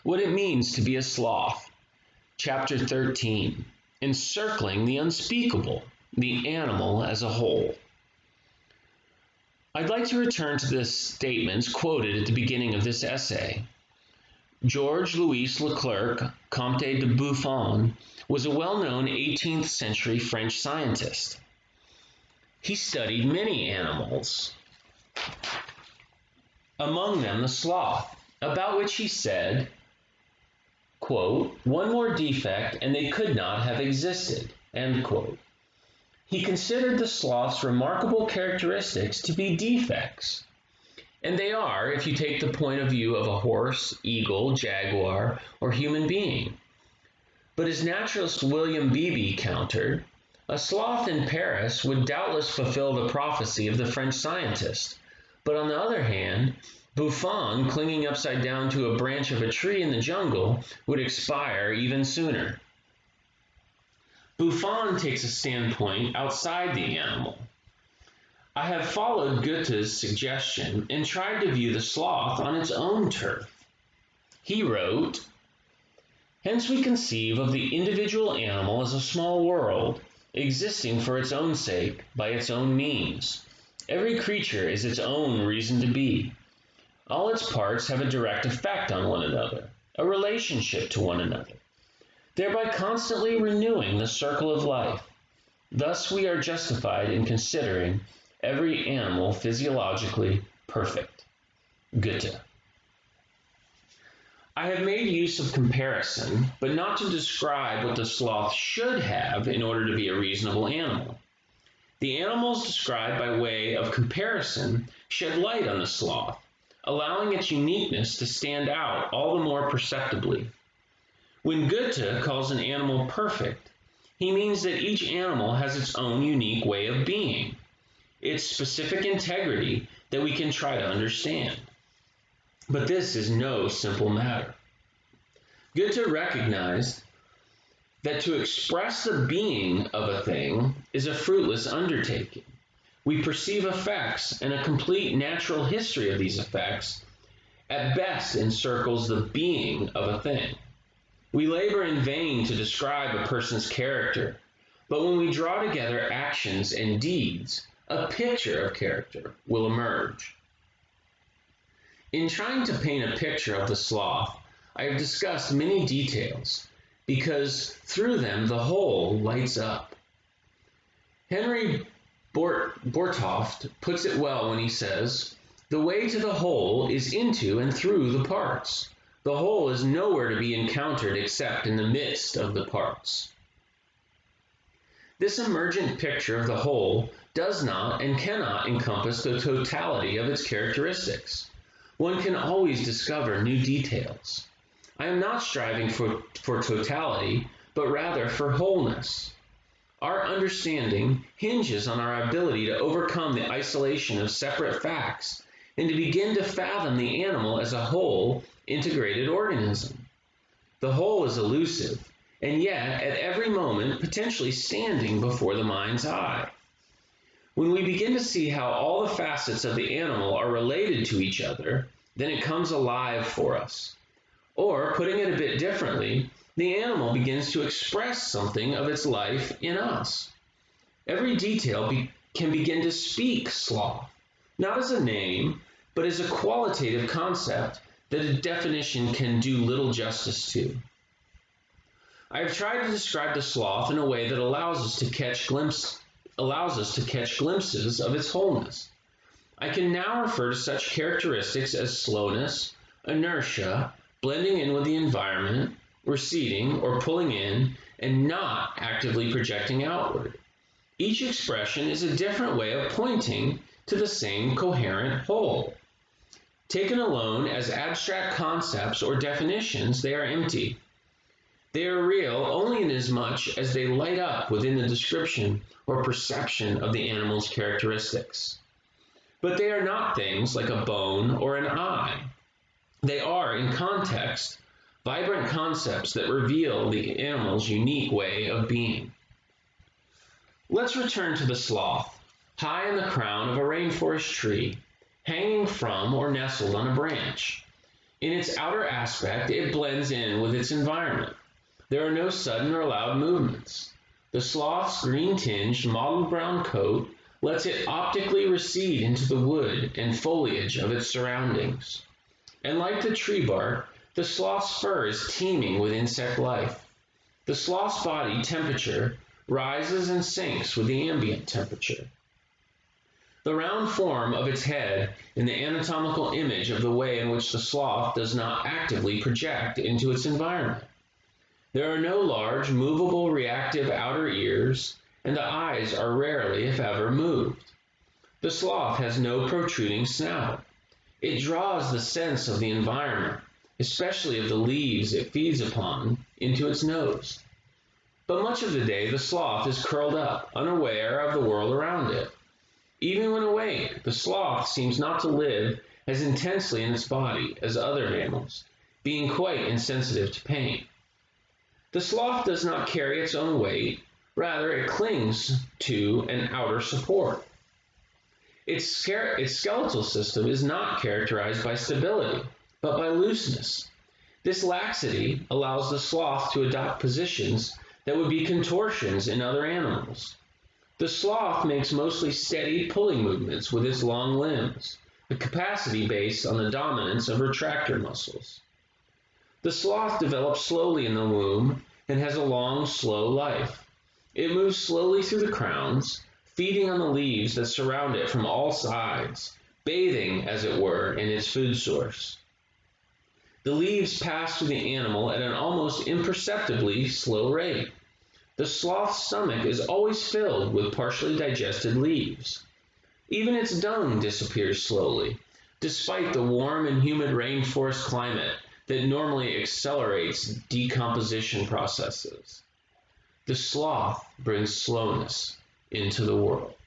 What it means to be a sloth. Chapter 13, Encircling the Unspeakable, the Animal as a Whole. I'd like to return to the statements quoted at the beginning of this essay. Georges Louis Leclerc, Comte de Buffon, was a well-known 18th century French scientist. He studied many animals, among them the sloth, about which he said, quote, "One more defect and they could not have existed," end quote. He considered the sloth's remarkable characteristics to be defects. And they are, if you take the point of view of a horse, eagle, jaguar, or human being. But as naturalist William Beebe countered, a sloth in Paris would doubtless fulfill the prophecy of the French scientist. But on the other hand, Buffon, clinging upside down to a branch of a tree in the jungle, would expire even sooner. Buffon takes a standpoint outside the animal. I have followed Goethe's suggestion and tried to view the sloth on its own turf. He wrote, "Hence we conceive of the individual animal as a small world, existing for its own sake, by its own means. Every creature is its own reason to be. All its parts have a direct effect on one another, a relationship to one another, thereby constantly renewing the circle of life. Thus we are justified in considering every animal physiologically perfect." Goethe. I have made use of comparison, but not to describe what the sloth should have in order to be a reasonable animal. The animals described by way of comparison shed light on the sloth, allowing its uniqueness to stand out all the more perceptibly. When Goethe calls an animal perfect, he means that each animal has its own unique way of being, its specific integrity that we can try to understand. But this is no simple matter. Goethe recognized that to express the being of a thing is a fruitless undertaking. We perceive effects, and a complete natural history of these effects at best encircles the being of a thing. We labor in vain to describe a person's character, but when we draw together actions and deeds, a picture of character will emerge. In trying to paint a picture of the sloth, I have discussed many details, because through them the whole lights up. Henry Bortoft puts it well when he says, "The way to the whole is into and through the parts. The whole is nowhere to be encountered except in the midst of the parts." This emergent picture of the whole does not and cannot encompass the totality of its characteristics. One can always discover new details. I am not striving for totality, but rather for wholeness. Our understanding hinges on our ability to overcome the isolation of separate facts and to begin to fathom the animal as a whole integrated organism. The whole is elusive, and yet at every moment potentially standing before the mind's eye. When we begin to see how all the facets of the animal are related to each other, then it comes alive for us. Or, putting it a bit differently, the animal begins to express something of its life in us. Every detail can begin to speak sloth, not as a name, but as a qualitative concept that a definition can do little justice to. I have tried to describe the sloth in a way that allows us to catch glimpses of its wholeness. I can now refer to such characteristics as slowness, inertia, blending in with the environment, receding or pulling in, and not actively projecting outward. Each expression is a different way of pointing to the same coherent whole. Taken alone as abstract concepts or definitions, they are empty. They are real only inasmuch as they light up within the description or perception of the animal's characteristics. But they are not things like a bone or an eye. They are, in context, vibrant concepts that reveal the animal's unique way of being. Let's return to the sloth, high in the crown of a rainforest tree, hanging from or nestled on a branch. In its outer aspect, it blends in with its environment. There are no sudden or loud movements. The sloth's green-tinged mottled brown coat lets it optically recede into the wood and foliage of its surroundings. And like the tree bark, the sloth's fur is teeming with insect life. The sloth's body temperature rises and sinks with the ambient temperature. The round form of its head is the anatomical image of the way in which the sloth does not actively project into its environment. There are no large, movable, reactive outer ears, and the eyes are rarely, if ever, moved. The sloth has no protruding snout. It draws the sense of the environment, especially of the leaves it feeds upon, into its nose. But much of the day the sloth is curled up, unaware of the world around it. Even when awake, the sloth seems not to live as intensely in its body as other mammals, being quite insensitive to pain. The sloth does not carry its own weight, rather it clings to an outer support. Its skeletal system is not characterized by stability, but by looseness. This laxity allows the sloth to adopt positions that would be contortions in other animals. The sloth makes mostly steady pulling movements with its long limbs, a capacity based on the dominance of retractor muscles. The sloth develops slowly in the womb and has a long, slow life. It moves slowly through the crowns, feeding on the leaves that surround it from all sides, bathing, as it were, in its food source. The leaves pass through the animal at an almost imperceptibly slow rate. The sloth's stomach is always filled with partially digested leaves. Even its dung disappears slowly, despite the warm and humid rainforest climate that normally accelerates decomposition processes. The sloth brings slowness into the world.